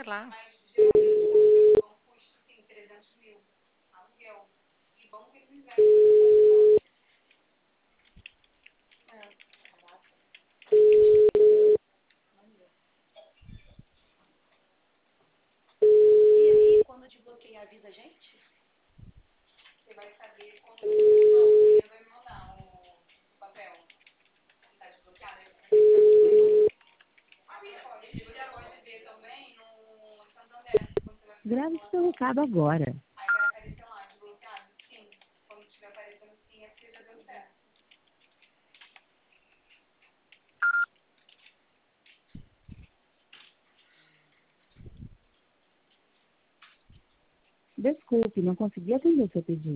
sei lá. E aí, quando desbloqueia, avisa a gente? Você vai saber quando... Não, o William vai me mandar o papel. Que tá desbloqueado. Você pode ver também no Santander. Quando você vai fazer Grave seu recado agora. aí vai aparecer lá, desbloqueado? Sim. Quando estiver aparecendo sim, é porque já deu certo. Desculpe, não consegui atender seu pedido.